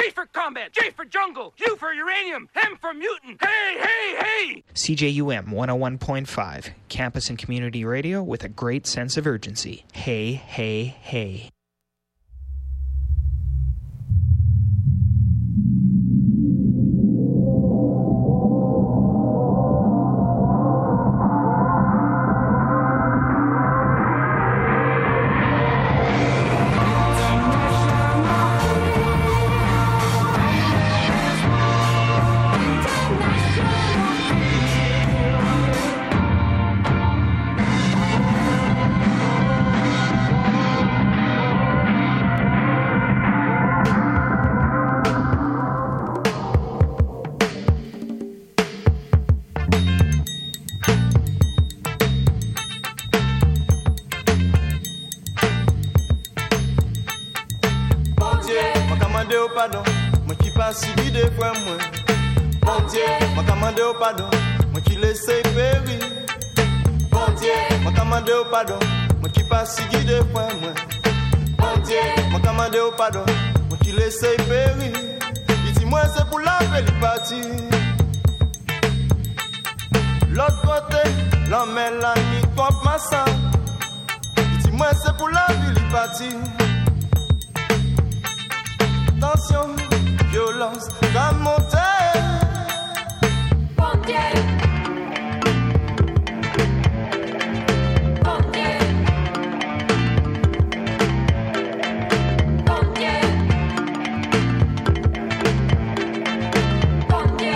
C for combat, J for jungle, U for uranium, M for mutant. Hey, hey, hey! CJUM 101.5, campus and community radio with a great sense of urgency. Hey, hey, hey. Pardon, moi qui passe si vite fois moi. Bon Dieu, moi commande au pardon, moi qui laisse périr. Bon Dieu, moi commande au pardon, moi qui passe si vite fois moi. Bon Dieu, moi commande au pardon, moi qui laisse périr. Il dit moi c'est pour la belle partie. L'autre côté, l'homme est là ni contre ma sang. Il dit moi c'est pour la belle partie. Tension, violence, la montée. Bon Dieu. Bon Dieu. Bon Dieu. Bon Dieu.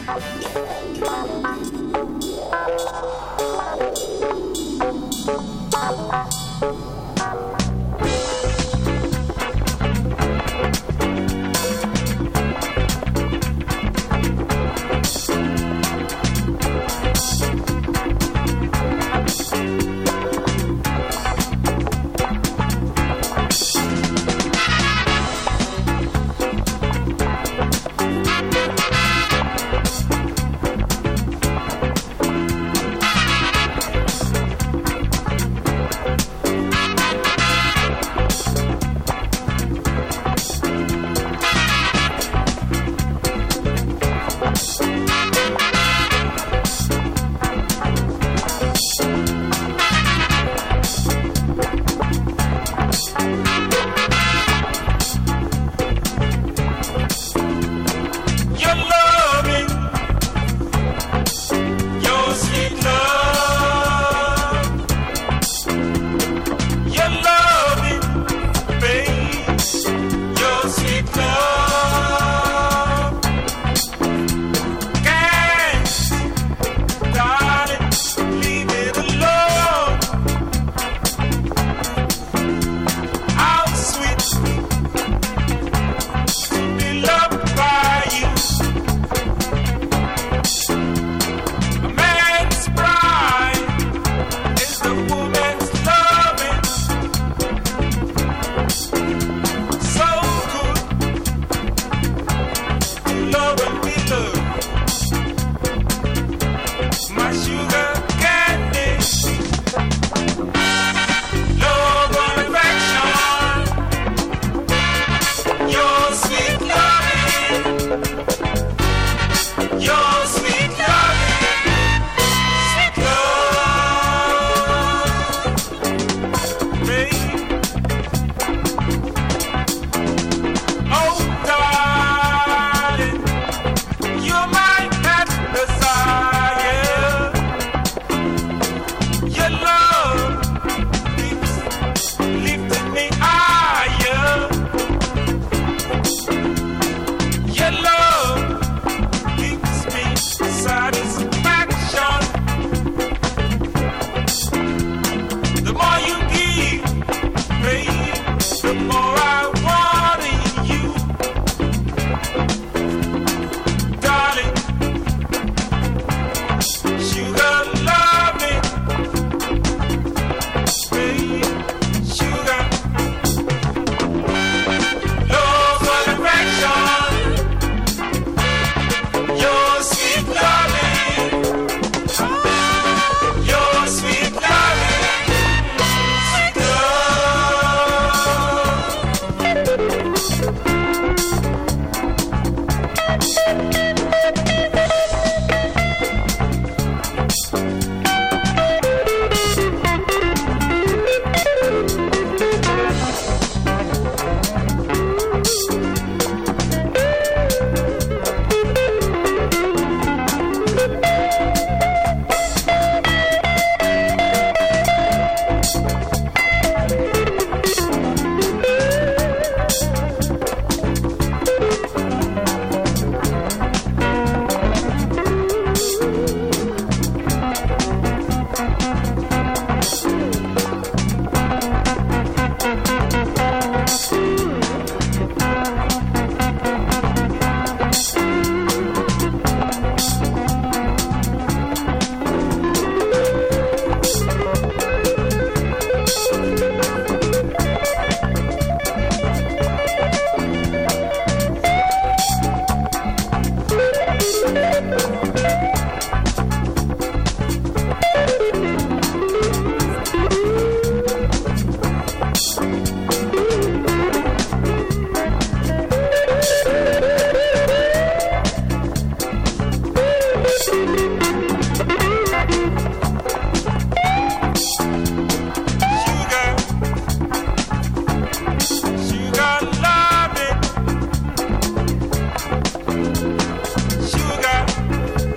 Sugar,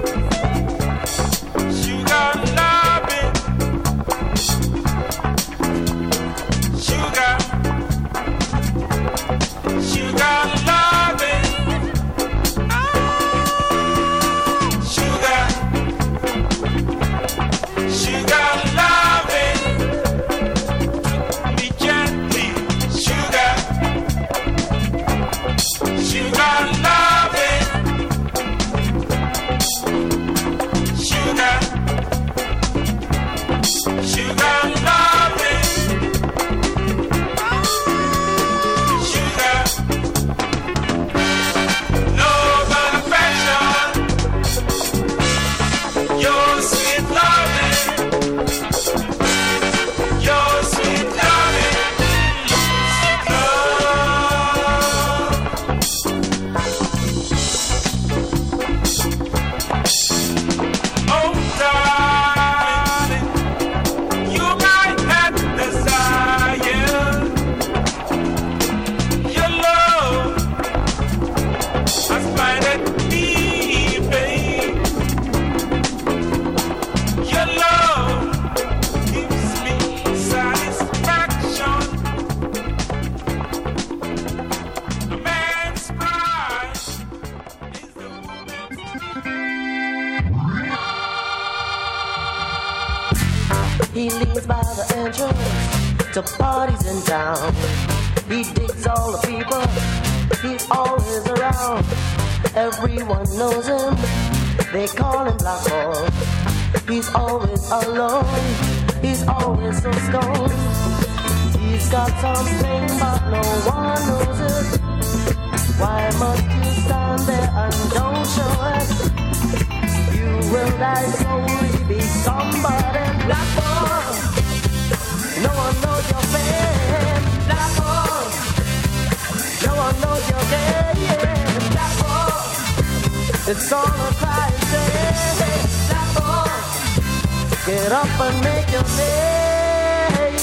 He leaves by the entrance to parties in town. He digs all the people, he's always around. Everyone knows him, they call him Black Ball. He's always alone, he's always so stoned. He's got something but no one knows it. Why must you stand there and don't show it? You will die slowly, be somebody. Black Ball, no one knows your fame. Black Ball, no one knows your game. Black Ball, it's all a crying shame. Black Ball, get up and make your name.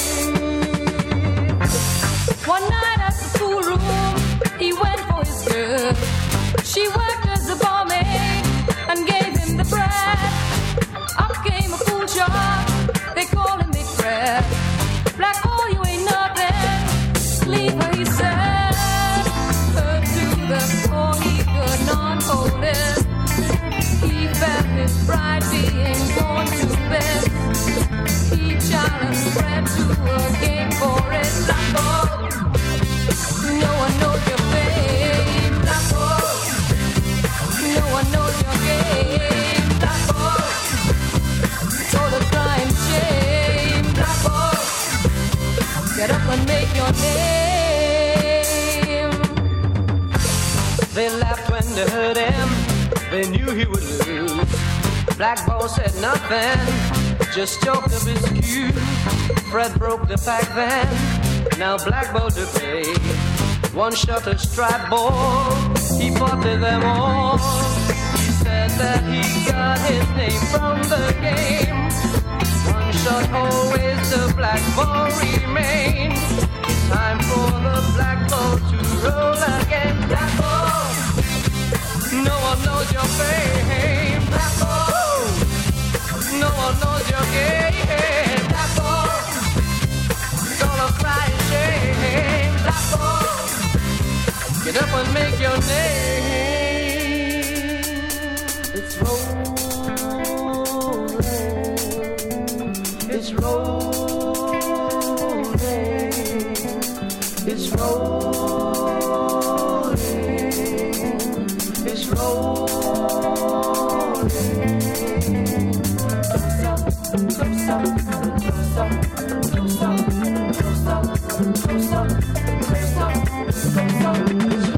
One night at the pool room, he went for his girl. She worked as a barmaid and gave him the bread. Up came a pool shark, they call him Big Fred. Black Ball, you ain't nothing, leave her, he said. Her to the core, he could not hold it. He felt his pride being torn to bits. He challenged Fred to a game for it. Black Ball, no one knows your fame. Black Ball, no one knows your game. Black Ball, it's all a crying shame. Black Ball, get up and make your name. They laughed when they heard him, they knew he would lose. Black Ball said nothing, just choked up his cue. Fred broke the pack then, now Black Ball to pay. One shot a striped ball, he potted them all. He said that he got his name from the game. One shot always the Black Ball remains. Time for the Black Ball to roll again. Black Ball, no one knows your fame. Black Ball, no one knows your game. Black Ball, it's all a crying shame. Black Ball, get up and make your name. It's rolling, it's rolling, it's rolling, it's rolling. Close up, close up, close up, close up, close up, close up, close up, close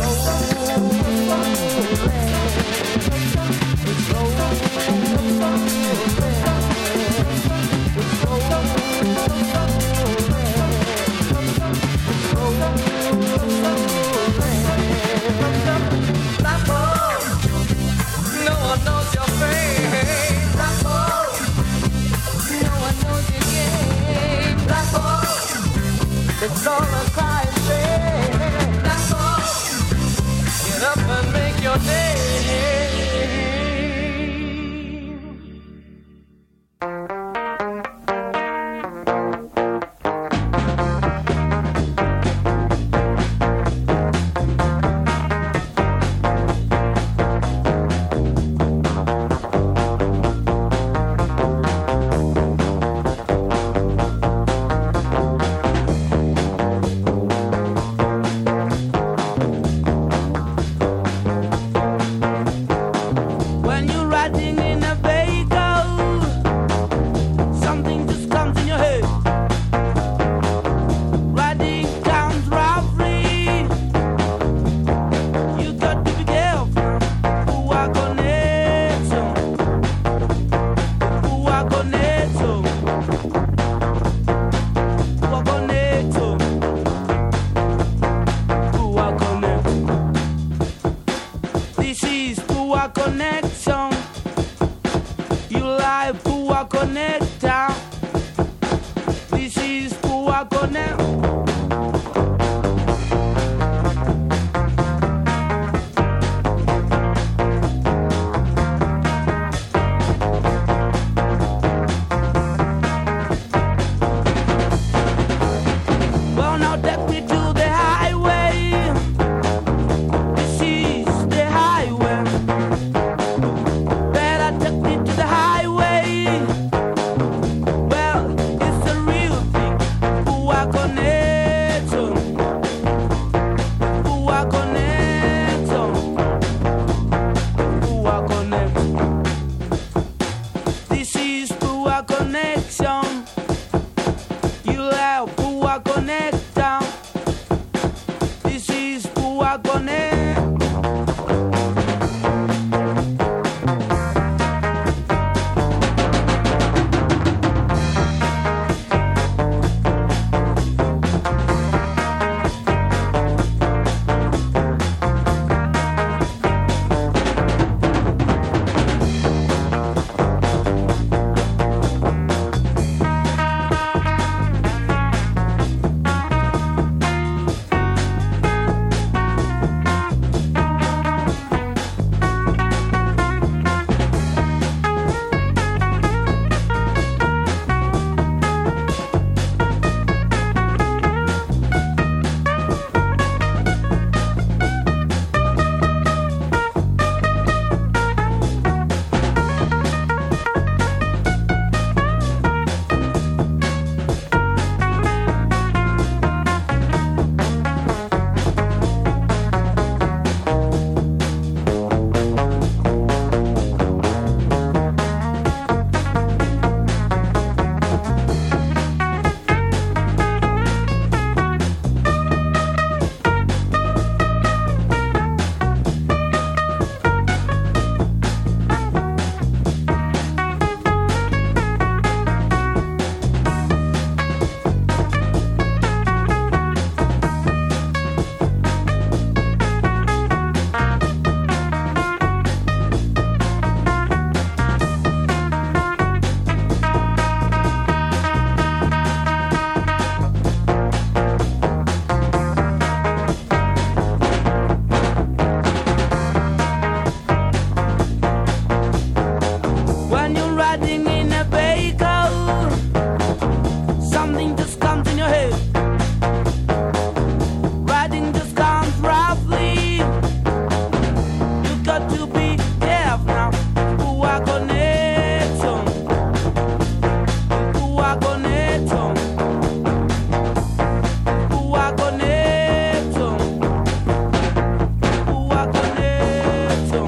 Black Ball, no one knows your fame. Black Ball, no one knows your game. Black Ball, it's all a crying shame. Black Ball, get up and make your name. riding in a vehicle. Something just comes in your head. Riding just comes roughly. You got to be careful now. Who are connection? Who are connection? Who are connection? Who are connection?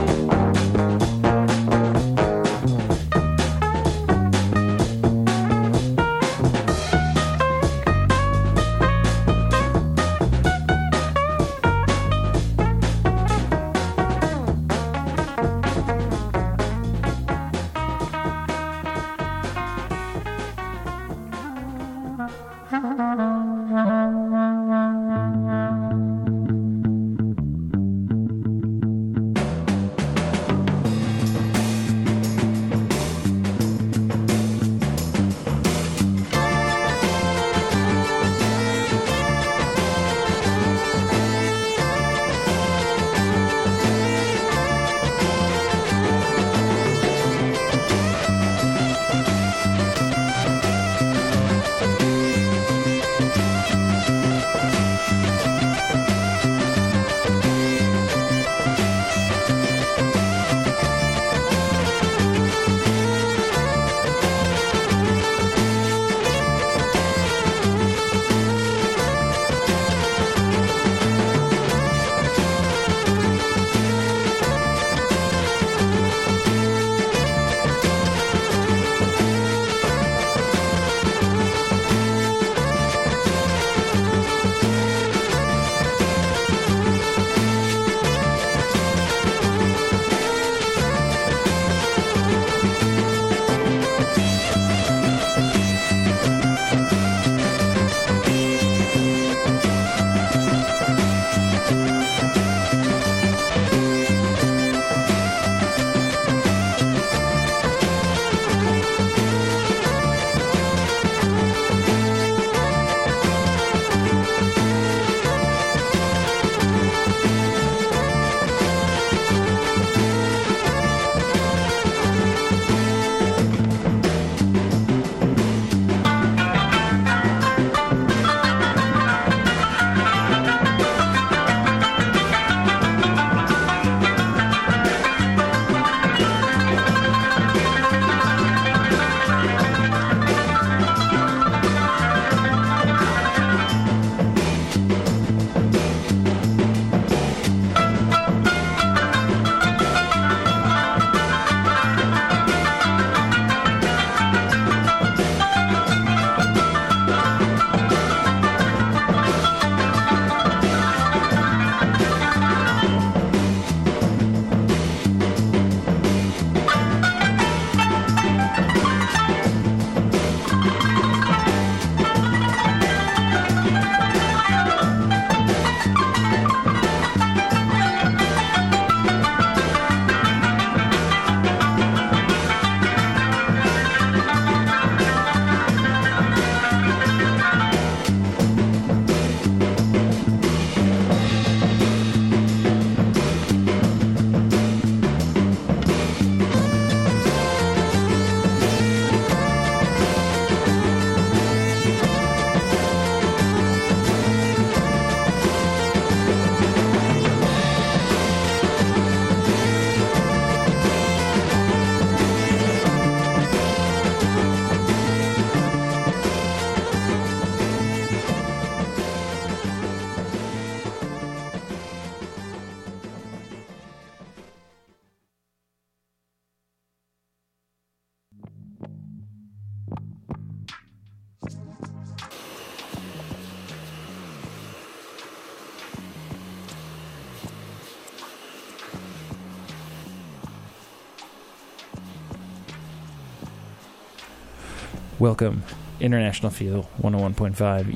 Welcome, International Feel 101.5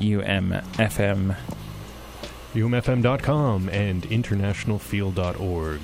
UMFM. UMFM.com and internationalfeel.org.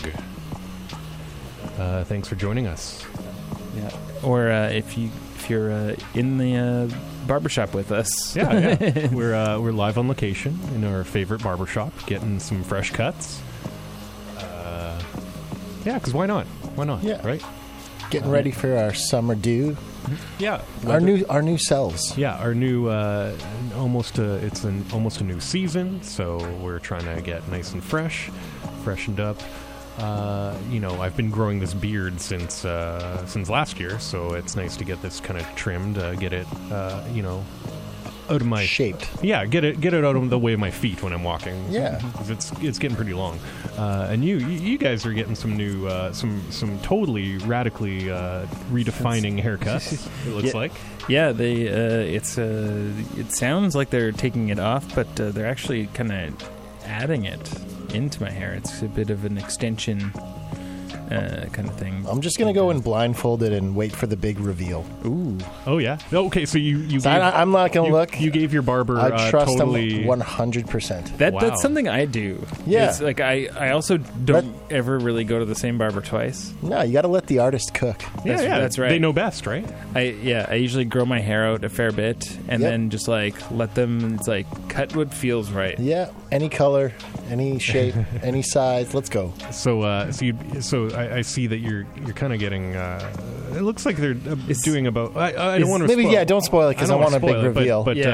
Thanks for joining us. Yeah. Or if you're in the barbershop with us. Yeah. We're live on location in our favorite barbershop, getting some fresh cuts. Yeah, because why not? Why not? Yeah. Right? getting ready for our summer do. Yeah, Our new selves. Yeah, our new almost a new season, so we're trying to get nice and freshened up. I've been growing this beard since last year, so it's nice to get this kind of trimmed, get it out of my shaped. Yeah, get it out of the way of my feet when I'm walking. Yeah, 'cause it's getting pretty long. And you guys are getting some new some totally radically redefining haircuts. It looks like. Yeah, they it sounds like they're taking it off, but they're actually kind of adding it into my hair. It's a bit of an extension kind of thing. I'm just gonna go in blindfolded and wait for the big reveal. Ooh. Oh yeah. Okay, so you. So I'm not gonna look. You gave your barber. I trust totally him 100%. That's something I do. Yeah. It's like I also don't ever really go to the same barber twice. No, you got to let the artist cook. That's right. They know best, right? I usually grow my hair out a fair bit and then just like let them. It's like cut what feels right. Yeah, any color, any shape, any size. Let's go. So I see that you're kind of getting. It looks like they're doing about. I don't want to. Maybe don't spoil it because I want a big reveal. But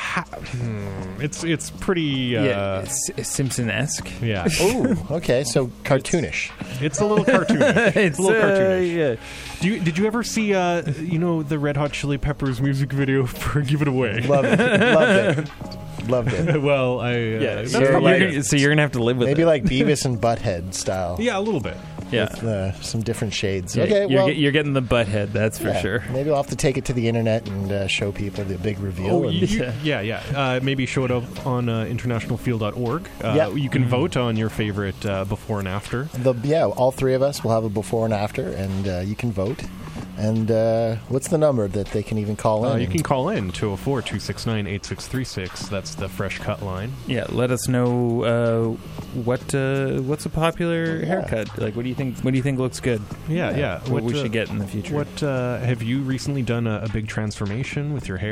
it's pretty. It's Simpson-esque. Yeah. Oh, okay. So cartoonish. It's a little cartoonish. It's a little cartoonish. Yeah. Did you ever see the Red Hot Chili Peppers music video for "Give It Away"? Loved it. Loved it. Well, that's probably so you're gonna have to live with maybe it. like Beavis and Butthead style. Yeah, a little bit. With, some different shades. Yeah, okay, you're getting the butthead, that's for sure. Maybe I'll have to take it to the internet and show people the big reveal. Maybe show it up on internationalfeel.org. You can vote on your favorite before and after. All three of us will have a before and after, and you can vote. And what's the number that they can even call in? You can call in 204-269-8636. That's the Fresh Cut line. Yeah, let us know what's a popular haircut. Like, what do you think looks good? Yeah. What we should get in the future. What have you recently done a big transformation with your hair?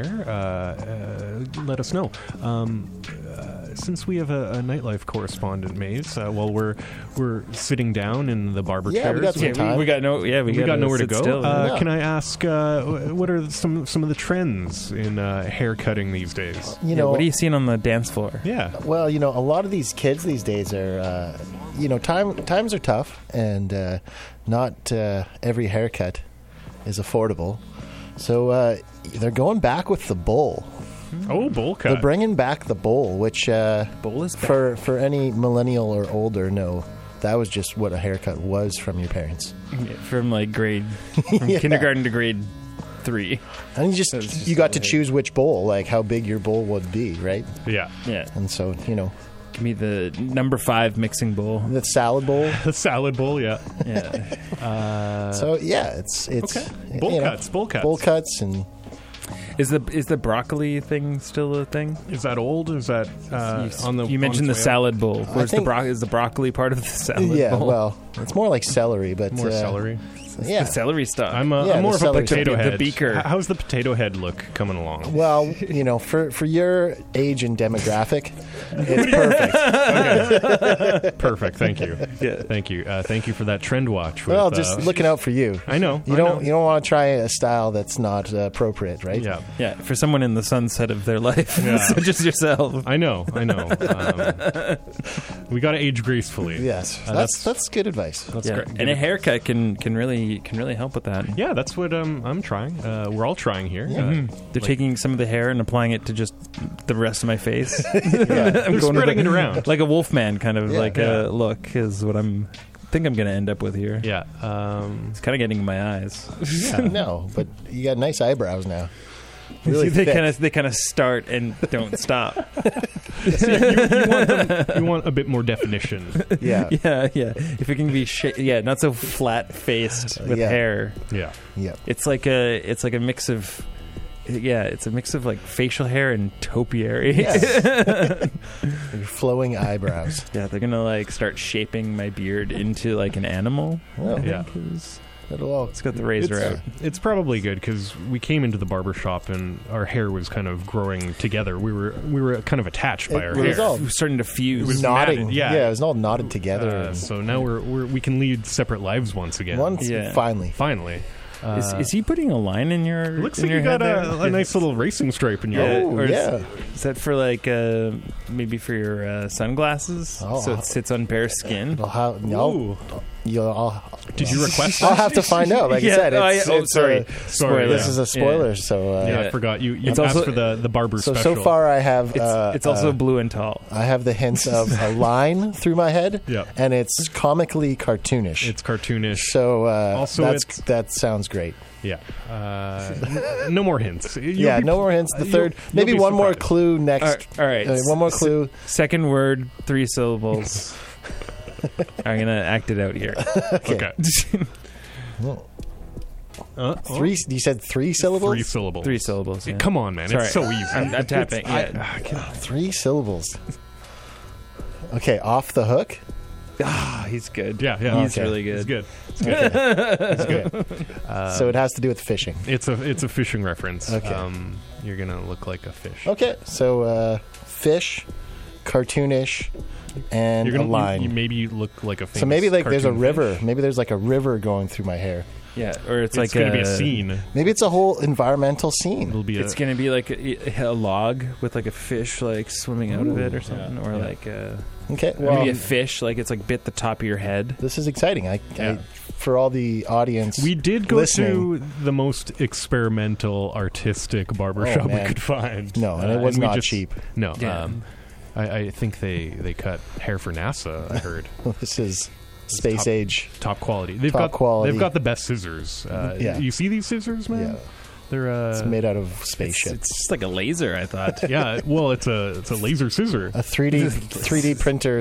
Let us know. Since we have a nightlife correspondent, Maze, while we're sitting down in the barber chairs, we got some time. We got nowhere to go. Still, Can I ask what are some of the trends in hair cutting these days? What are you seeing on the dance floor? Yeah. Well, a lot of these kids these days are, times are tough, and not every haircut is affordable. So they're going back with the bowl. Oh, bowl cut. They're bringing back the bowl, which bowl is back. For any millennial or older, that was just what a haircut was from your parents. From kindergarten to grade 3. And you got to choose which bowl, like how big your bowl would be, right? Yeah. And so, give me the number 5 mixing bowl. The salad bowl. The salad bowl, yeah. So it's okay. Bowl cuts. Bowl cuts and. Is the broccoli thing still a thing? Is that old? Is that on the? You mentioned the salad bowl. Is the broccoli part of the salad bowl? Yeah, well, it's more like celery, but more celery. Yeah, the celery stuff. I'm more of a potato head. The beaker. How's the potato head look coming along? Well, for your age and demographic, it's perfect. Okay. Perfect. Thank you. Yeah. Thank you. Thank you for that trend watch. Well, just looking out for you. I know. You don't want to try a style that's not appropriate, right? Yeah. Yeah. For someone in the sunset of their life, such as yourself. I know. We got to age gracefully. Yes. That's good advice. That's great. And a haircut can really help with that. Yeah, that's what I'm trying. We're all trying here. Yeah. They're taking some of the hair and applying it to just the rest of my face. They're spreading it around like a Wolfman kind of look is what think I'm going to end up with here. Yeah, it's kind of getting in my eyes. Yeah, no, but you got nice eyebrows now. Really they kind of start and don't stop. So you want a bit more definition. Yeah. If it can be not so flat faced with hair. Yeah. It's like a mix of. Yeah, it's a mix of like facial hair and topiary. Yes. Flowing eyebrows. Yeah, they're gonna like start shaping my beard into like an animal. Oh, yeah. It's got the razor out. It's probably good because we came into the barber shop and our hair was kind of growing together. We were kind of attached by our hair. It was starting to fuse. It was knotting. Matted, yeah. It was all knotted together. So now we can lead separate lives once again. Finally. Is he putting a line in your? It looks in like your you got head a nice little racing stripe in your. Oh, or yeah. Is that for like maybe for your sunglasses? Oh, so it sits on bare skin. No. Did you request I'll that? have to find out. Like I said, it's, sorry. Sorry, this yeah. is a spoiler. So Yeah, I forgot. You It's asked also- for the barber so special. so far I have. It's also blue and tall. I have the hints of a line through my head, Yeah. and it's comically cartoonish. It's cartoonish. So Also, that sounds great. Yeah. No more hints. Yeah, no more hints. The third, maybe be one more surprised. clue next. All right. One more clue. Second word, 3 syllables. I'm gonna act it out here. Okay. Three. You said 3 syllables. 3 syllables. 3 syllables. Yeah. Come on, man. Sorry. It's so easy. I'm tapping. Yeah. 3 syllables. Okay, off the hook. He's good. Yeah, yeah. He's really good. It's good. It's good. So it has to do with fishing. It's a fishing reference. Okay. You're gonna look like a fish. Okay, so fish, cartoonish, and You're gonna a line. You maybe look like a famous So maybe like there's a cartoon river. fish. Maybe there's like a river going through my hair. Yeah, or it's It's like gonna be a scene. Maybe it's a whole environmental scene. It'll be It's gonna be like a log with like a fish like swimming out of it or something, or like Okay, well, maybe a fish like it's like bit the top of your head. this is exciting. Yeah. For all the audience, We did go listening. to the most experimental, artistic barbershop we man. could find. No, and it was we not cheap. No, Yeah. I think they cut hair for NASA. I heard This is space top- age. top quality. They've Top got quality. They've got the best scissors. Yeah. You see these scissors, man? Yeah, They're it's made out of It's, spaceship. it's just like a laser. I thought. yeah. Well, it's a laser scissor. A 3D printer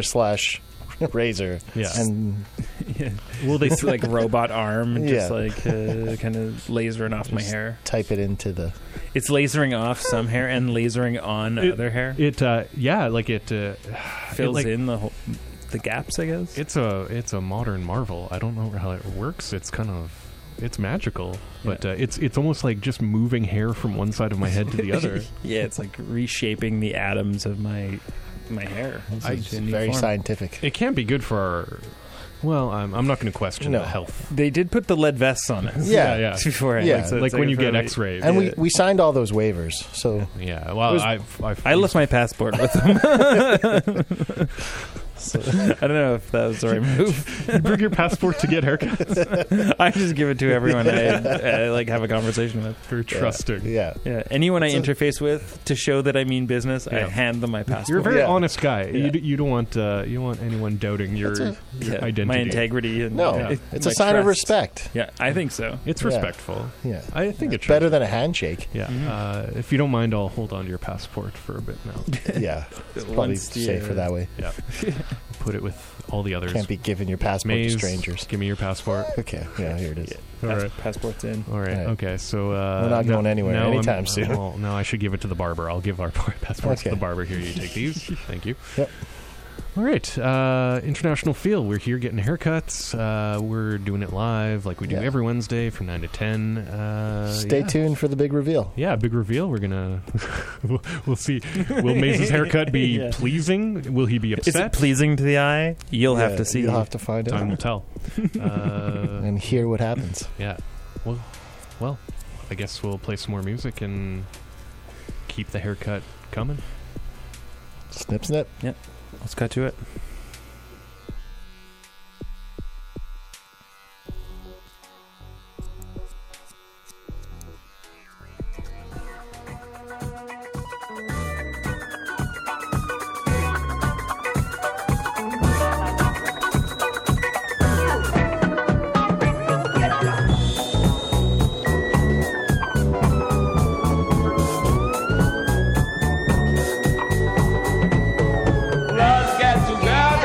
/ razor. Yeah. And Well, they It's like robot arm, just Yeah. like kind of lasering off my hair. type it into the. It's lasering off some hair and lasering on other hair. It yeah, like it Fills like, in the gaps, I guess. It's a modern marvel. I don't know how it works. It's magical, but it's almost like just moving hair from one side of my head to the other. Yeah, it's like reshaping the atoms of my hair. It's very scientific. It can be good for our. Well, I'm not going to question No. the health. They did put the lead vests on us. Yeah. Before Yeah. so Like it's when you a get really- X-rayed. And we signed all those waivers. So Yeah, well, I left my passport with them. I don't know if that was the right move. You bring your passport to get haircuts. I just give it to everyone I like have a conversation with. Very trusting. yeah. Yeah, anyone I interface with to show that I mean business, I Yeah. hand them my passport. You're a very Yeah. honest guy. Yeah. You don't want anyone doubting your Yeah, identity. my integrity. And No, Yeah. it's my a sign of trust. respect. Yeah, I think so. It's Yeah. respectful. Yeah. I think it's Better than a handshake. Yeah. If you don't mind, I'll hold on to your passport for a bit now. Yeah. It's probably Once the, safer that way. Yeah. Put it with all the others. Can't be giving your passport Maze, to strangers. give me your passport. Okay. Yeah, here it is. All right. Passport's in. All right. Right. Okay. So We're not going anywhere no, anytime soon. Well, no, I should give it to the barber. I'll give our passports to Okay. the barber. Here, you take these. Thank you. Yep. All right. International Feel. We're here getting haircuts. We're doing it live like we do Yeah. every Wednesday from 9 to 10. Stay tuned for the big reveal. Yeah, big reveal. We're gonna we'll see. Will Maze's haircut be Yeah. pleasing? Will he be Is upset? it pleasing to the eye? You'll have Yeah, to see. You'll have to find Time will out tell. and hear what happens. Yeah. Well, I guess we'll play some more music and keep the haircut coming. Snip, snip. Let's cut to it. Let's get together.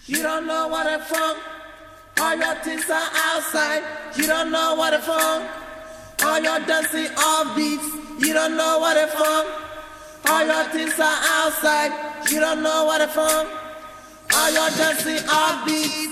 You don't know what it's from. All your things are outside. You don't know what it's from. All your dancing off beats. You don't know what it's from. All your things are outside. You don't know what it's from. All your dancing off beats.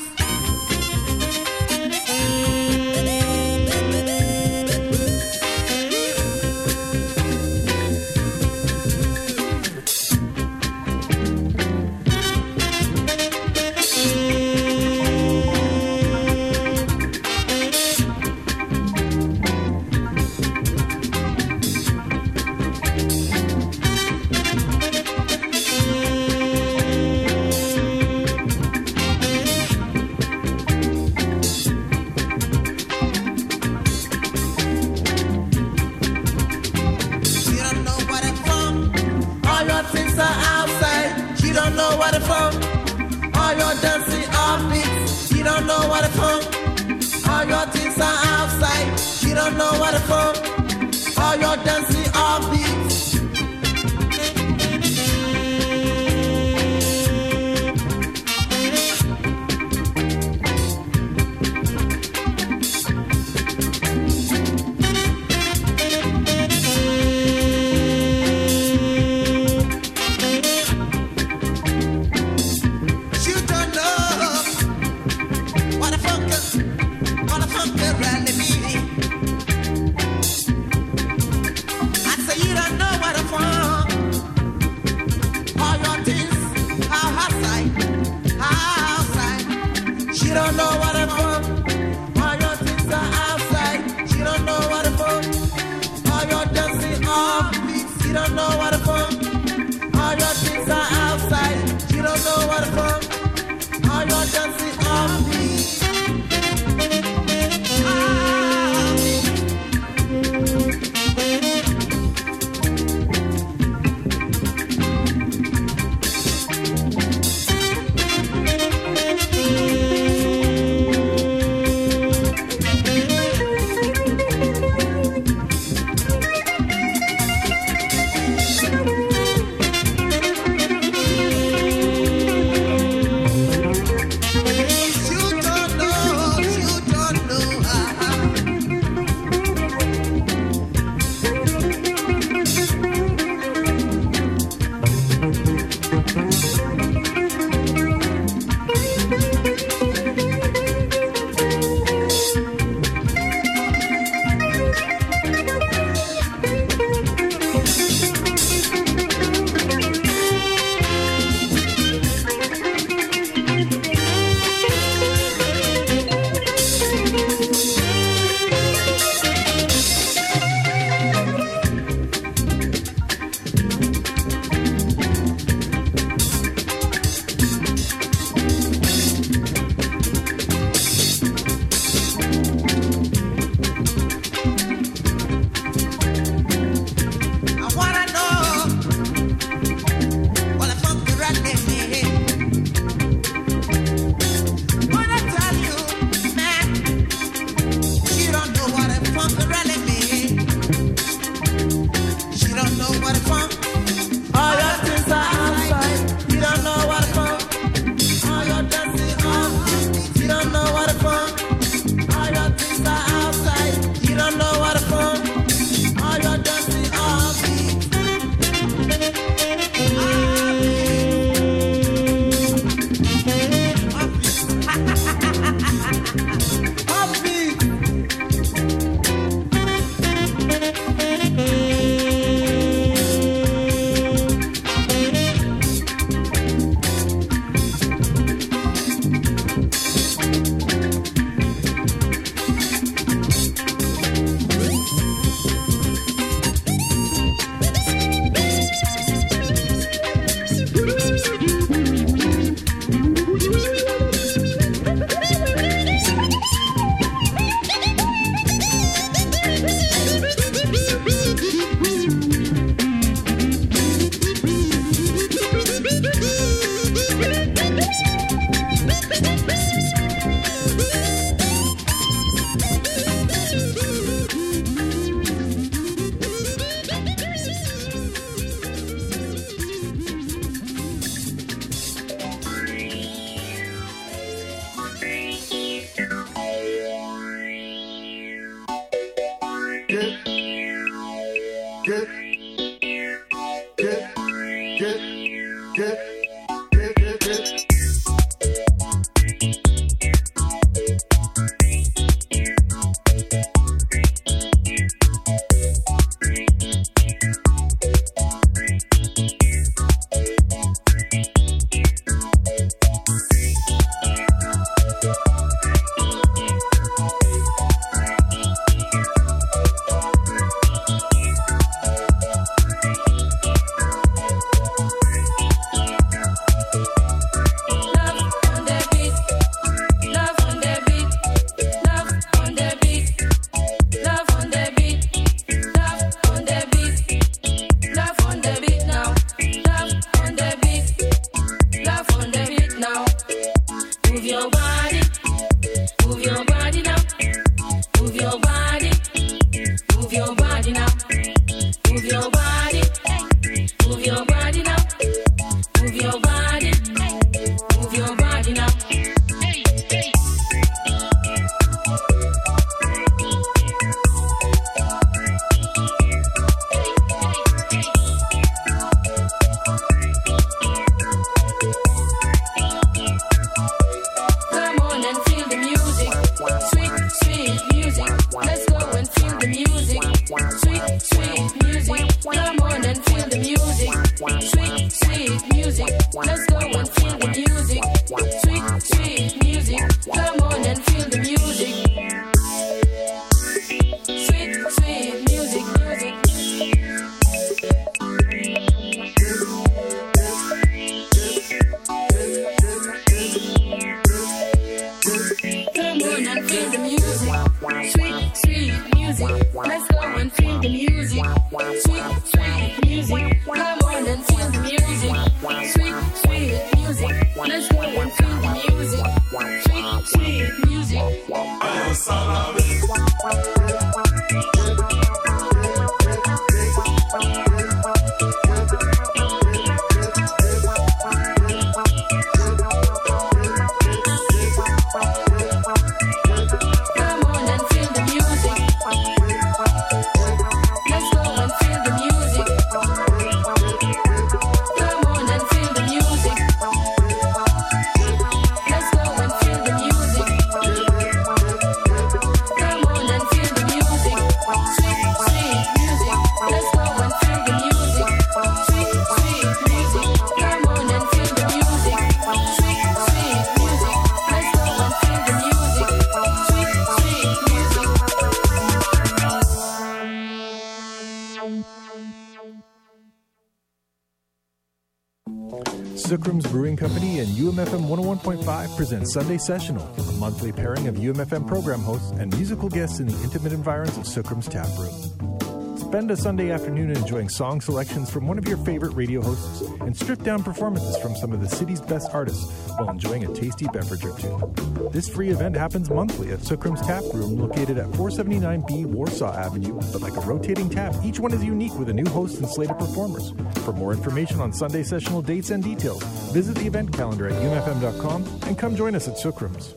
Sucrum's Brewing Company and UMFM 101.5 present Sunday Sessional, a monthly pairing of UMFM program hosts and musical guests in the intimate environs of Sucrum's Tap Room. Spend a Sunday afternoon enjoying song selections from one of your favorite radio hosts and stripped-down performances from some of the city's best artists while enjoying a tasty beverage or two. This free event happens monthly at Sucrum's Tap Room, located at 479B Warsaw Avenue, but like a rotating tap, each one is unique with a new host and slate of performers. For more information on Sunday Sessional dates and details, visit the event calendar at umfm.com and come join us at Sucrum's.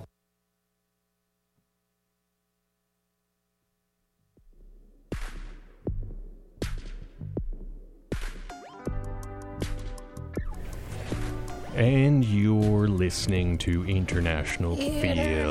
And you're listening to International Feel.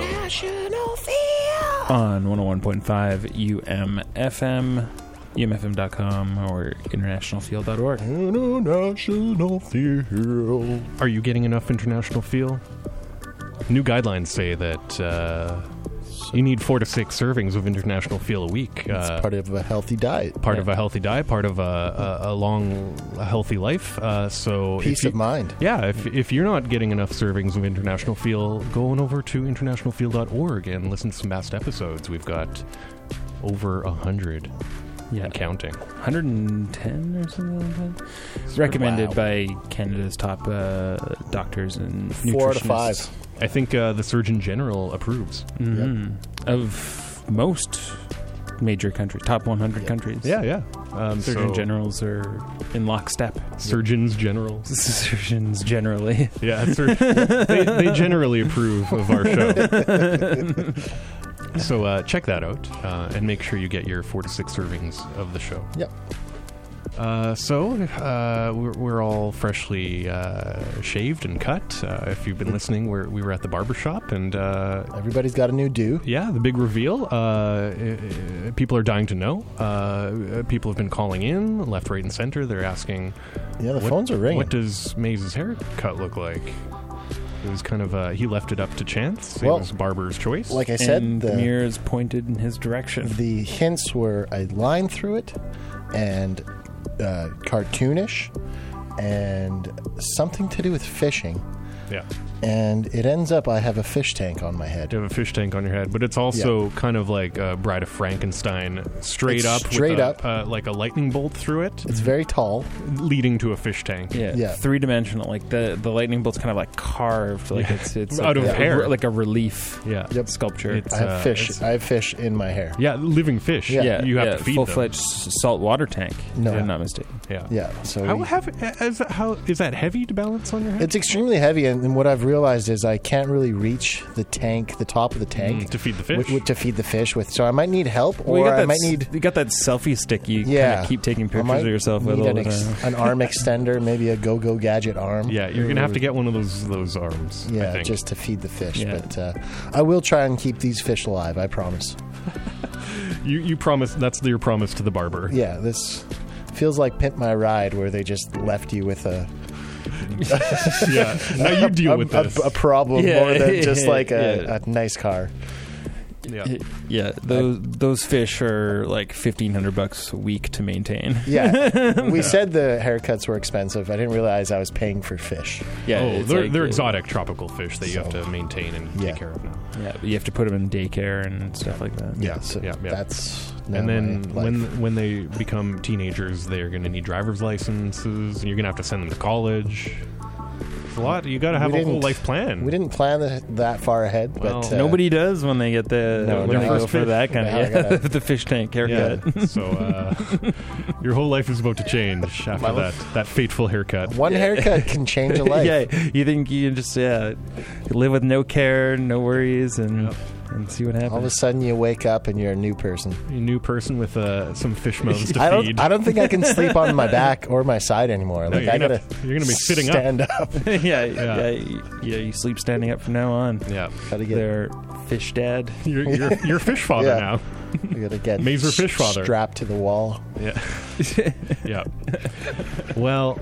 On 101.5 UMFM, umfm.com, or internationalfeel.org. International Feel. Are you getting enough International Feel? New guidelines say that you need 4 to 6 servings of International Feel a week. It's part of a healthy diet. Part of a healthy diet, part of a healthy life. So peace of mind. Yeah, if you're not getting enough servings of International Feel, go on over to internationalfeel.org and listen to some past episodes. We've got over 100. Yeah, counting. 110 or something like that. Recommended by Canada's top doctors and nutritionists. 4 out of 5. I think the Surgeon General approves. Mm-hmm. Yep. Of most major countries, top 100 countries. Yeah. Surgeon Generals are in lockstep. Surgeons General. Surgeons generally. Yeah, they generally approve of our show. So check that out and make sure you get your 4 to 6 servings of the show. Yep. We're all freshly shaved and cut. If you've been listening, we were at the barbershop, and everybody's got a new do. Yeah, the big reveal. People are dying to know. People have been calling in, left, right, and center. They're asking, yeah, the phones are ringing. What does Maze's haircut look like? It was kind of he left it up to chance. It was barber's choice. Like I said, and the mirrors pointed in his direction. The hints were a line through it, and cartoonish, and something to do with fishing. Yeah. And it ends up I have a fish tank on my head. You have a fish tank on your head, but it's also kind of like Bride of Frankenstein, straight up, like a lightning bolt through it. It's very tall, leading to a fish tank. Yeah. 3-dimensional. Like the lightning bolt's kind of like carved, like it's out like of hair, like a relief. Yeah. Sculpture. I have fish. I have fish in my hair. Yeah, living fish. Yeah. You have to feed full-fledged saltwater tank. No, if I'm not mistaken. Yeah. Yeah. So how is that heavy to balance on your head? It's extremely heavy, and what I've realized is I can't really reach the top of the tank to feed the fish. To feed the fish with, so I might need help, Well, or I might need. You got that selfie stick. You kind of keep taking pictures of yourself with all the time. An arm extender, maybe a Go-Go Gadget arm. Yeah, you're gonna have to get one of those arms. Yeah, I think. just to feed the fish. Yeah. But I will try and keep these fish alive. I promise. You promise. That's your promise to the barber. Yeah, this feels like Pimp My Ride, where they just left you with a. Yeah, now you deal with this. A problem more than just like a nice car. Yeah. Those fish are like $1,500 a week to maintain. Yeah, we said the haircuts were expensive. I didn't realize I was paying for fish. Yeah, they're exotic tropical fish that you have to maintain and take care of now. Yeah, but you have to put them in daycare and stuff like that. Yeah, so that's. And then when they become teenagers, they're going to need driver's licenses, and you're going to have to send them to college. It's a lot. You got to have a whole life plan. We didn't plan that far ahead, but nobody does when they get when they go for that kind of the fish tank haircut. Yeah. So your whole life is about to change after that fateful haircut. One haircut can change a life. Yeah, you think you can just live with no care, no worries, and see what happens. All of a sudden, you wake up and you're a new person. A new person with some fish mouths to feed. I don't think I can sleep on my back or my side anymore. No, you're gonna be sitting stand up. Yeah. You sleep standing up from now on. Yeah, gotta get their fish dad. You're fish father now. You gotta get Mazer fish father strapped to the wall. Yeah, yeah. Well.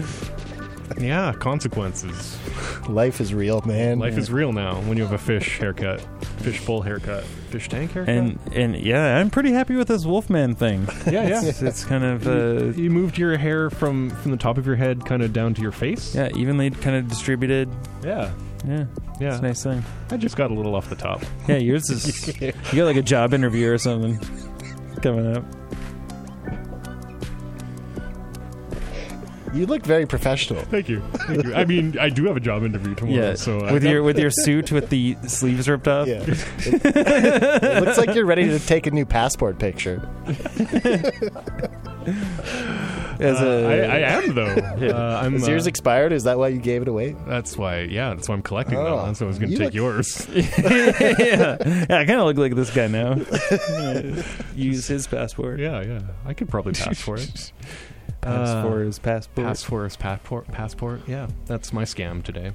Yeah, consequences. Life is real, man. Life is real now when you have a fish haircut, fish bowl haircut, fish tank haircut. And yeah, I'm pretty happy with this Wolfman thing. Yeah. It's kind of you moved your hair from the top of your head kind of down to your face. Yeah, evenly kind of distributed. Yeah. It's a nice thing. I just got a little off the top. Yeah, yours is. You got like a job interview or something coming up. You look very professional. Thank you. I mean, I do have a job interview tomorrow. Yeah, so with your suit with the sleeves ripped up. Yeah. It looks like you're ready to take a new passport picture. I am though. Is yours expired? Is that why you gave it away? That's why. Yeah, that's why I'm collecting them. That's why I was going to take yours. Yeah, I kind of look like this guy now. Use his passport. Yeah. I could probably pass for it. Pass for his passport. Pass for his passport. Yeah, that's my scam today.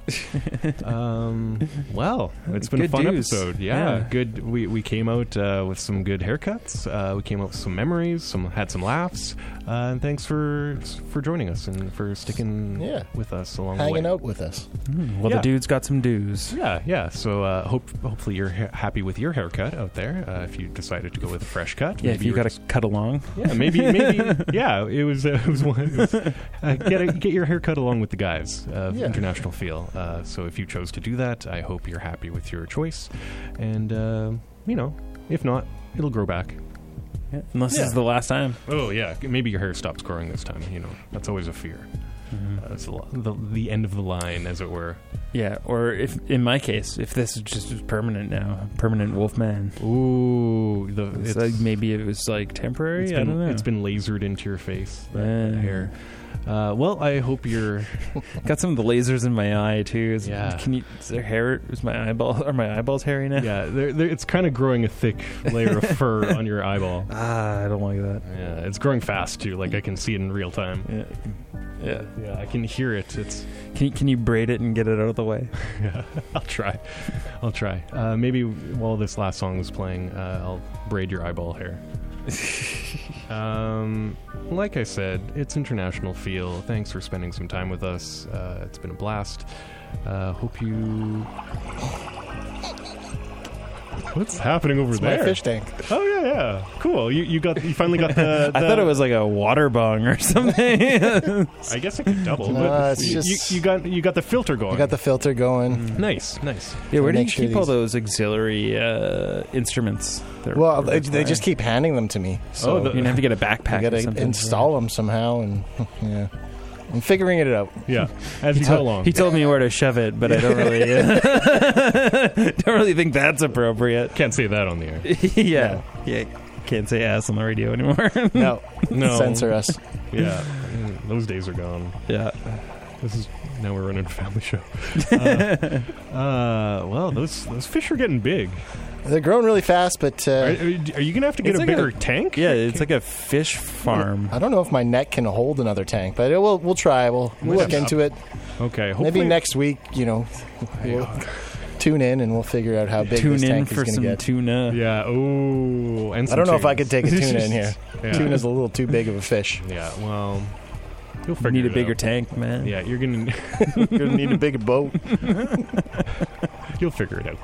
Well, it's been a fun episode. Yeah, good. We came out with some good haircuts. We came out with some memories. Had some laughs. And thanks for joining us and for sticking with us along the way. Hanging out with us. The dude's got some dues. Yeah. So hopefully you're happy with your haircut out there. If you decided to go with a fresh cut. Yeah, if you got to cut along. Yeah, maybe. Yeah, it was get your haircut along with the guys of International Feel. So if you chose to do that, I hope you're happy with your choice. And if not, it'll grow back. Yeah, unless this is the last time. Oh yeah, maybe your hair stops growing this time. That's always a fear. Mm-hmm. That's the end of the line, as it were. Yeah, or if in my case, if this is just permanent now, permanent Wolfman. Ooh, it's like maybe it was like temporary. I don't know. It's been lasered into your face. That hair. Well, I hope you're got some of the lasers in my eye too. Is there hair? Is my eyeball? Are my eyeballs hairy now? Yeah, it's kind of growing a thick layer of fur on your eyeball. I don't like that. Yeah, it's growing fast too. Like I can see it in real time. Yeah, I can hear it. It's. Can you braid it and get it out of the way? Yeah, I'll try. Maybe while this last song was playing, I'll braid your eyeball hair. Like I said, it's International Feel. Thanks for spending some time with us. It's been a blast. Hope you... What's happening over there? My fish tank. Oh yeah. Cool. You finally got the I thought it was like a water bong or something. I guess it could double. But it's just you got the filter going. I got the filter going. Nice. Yeah, where do you Make keep sure all those auxiliary instruments? Well, they just keep handing them to me. So you're gonna have to get a backpack. I gotta or something. install them somehow, and yeah. I'm figuring it out. Yeah, as you go along. He told me where to shove it, but I don't really don't really think that's appropriate. Can't say that on the air. Yeah. Can't say ass on the radio anymore. No. Censor us. Yeah, those days are gone. Yeah. Now we're running a family show. Well, those fish are getting big. They're growing really fast, but... are you going to have to get a bigger tank? Yeah, it's like a fish farm. I don't know if my neck can hold another tank, but we'll try. We'll look into it. Okay. Hopefully. Maybe next week, we'll tune in and we'll figure out how big this tank is going to get. Tuna. Yeah. Oh, and some I don't know tunas. if I could take a tuna in here. Yeah. Tuna's a little too big of a fish. Yeah, well... You'll You need a bigger out. tank, man. Yeah, you're going to... You're going to need a bigger boat. You'll figure it out.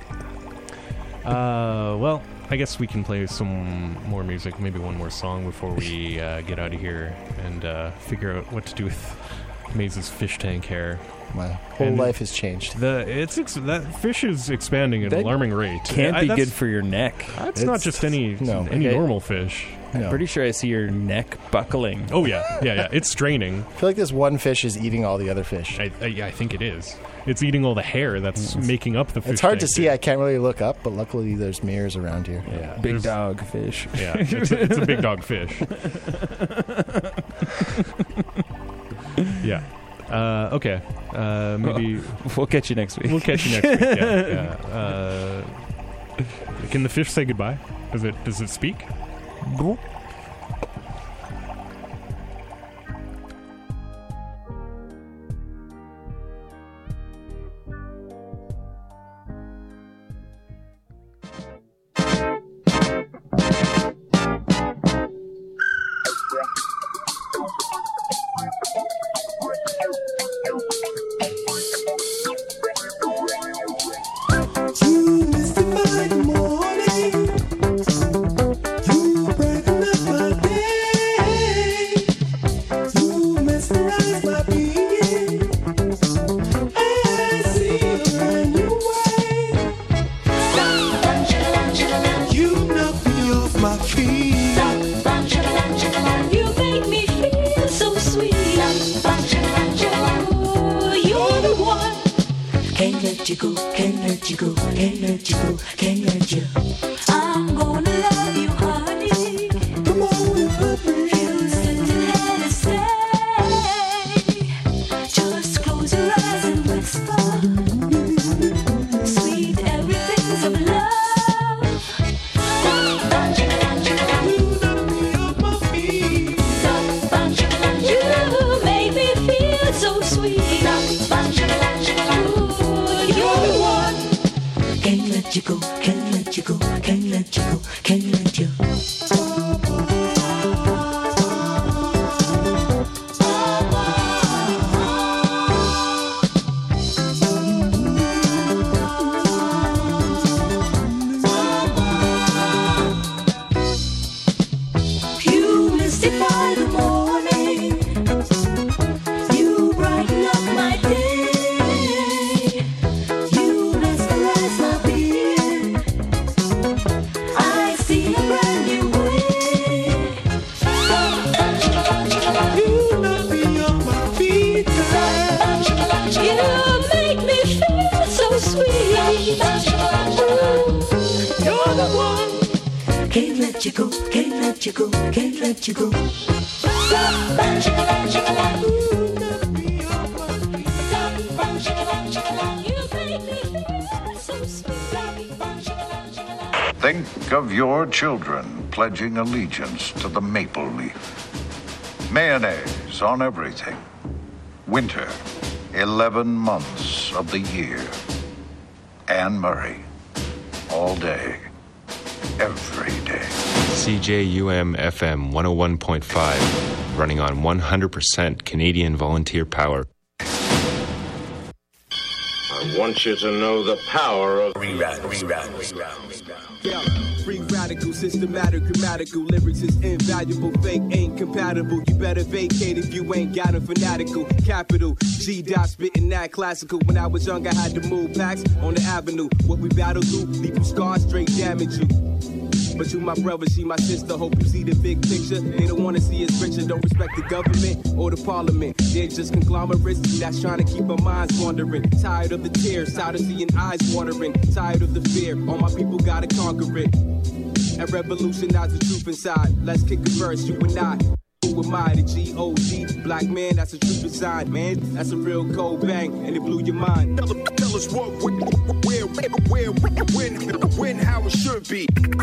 Well, I guess we can play some more music, maybe one more song before we get out of here and figure out what to do with Maze's fish tank hair. My whole life has changed. That fish is expanding at an alarming rate. Can't be good for your neck. That's not just any normal fish. I'm pretty sure I see your neck buckling. Oh, yeah. It's straining. I feel like this one fish is eating all the other fish. I think it is. It's eating all the hair that's making up the fish. It's hard to tank. see. I can't really look up, but luckily there's mirrors around here. Yeah, Big dog fish. Yeah, it's a big dog fish. Yeah. Okay. Maybe we'll catch you next week. We'll catch you next week. Yeah. Can the fish say goodbye? Does it speak? You make me feel let you go, can't let you go, can't let you go. Think of your children pledging allegiance to the maple leaf. Mayonnaise on everything. Winter, 11 months of the year. Anne Murray, all day, every day. CJUM FM 101.5, running on 100% Canadian volunteer power. I want you to know the power of Yeah, free radical, systematic, grammatical. Lyrics is invaluable, fake ain't compatible. You better vacate if you ain't got a fanatical. Capital G dot spitting that classical. When I was young, I had to move packs on the avenue. What we battle through, leave you scarred, straight damage you. But you my brother, she my sister. Hope you see the big picture. They don't want to see us richer. Don't respect the government or the parliament. They're just conglomerates that's trying to keep our minds wandering. Tired of the tears, tired of seeing eyes watering. Tired of the fear, all my people gotta conquer it. And revolutionize the truth inside. Let's kick a verse, you and I. Who am I? The G.O.D. Black man, that's a true design, man. That's a real cold bang, and it blew your mind. Tell us what, where, when, how it should be.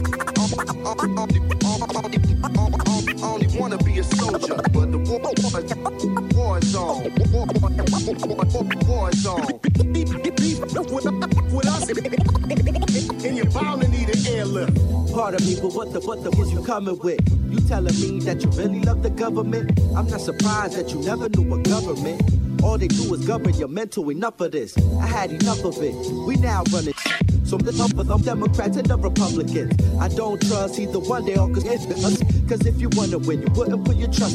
Only wanna be a soldier, but the war is on. War is on. With us, and you're bound to need an airlift. Pardon me, but what the was you coming with? You telling me that you really love the government? I'm not surprised that you never knew a government. All they do is govern your mental. Enough of this. I had enough of it. We now running. So the top of them Democrats and the Republicans. I don't trust either one. They all cause if you wanna win, you wouldn't put your trust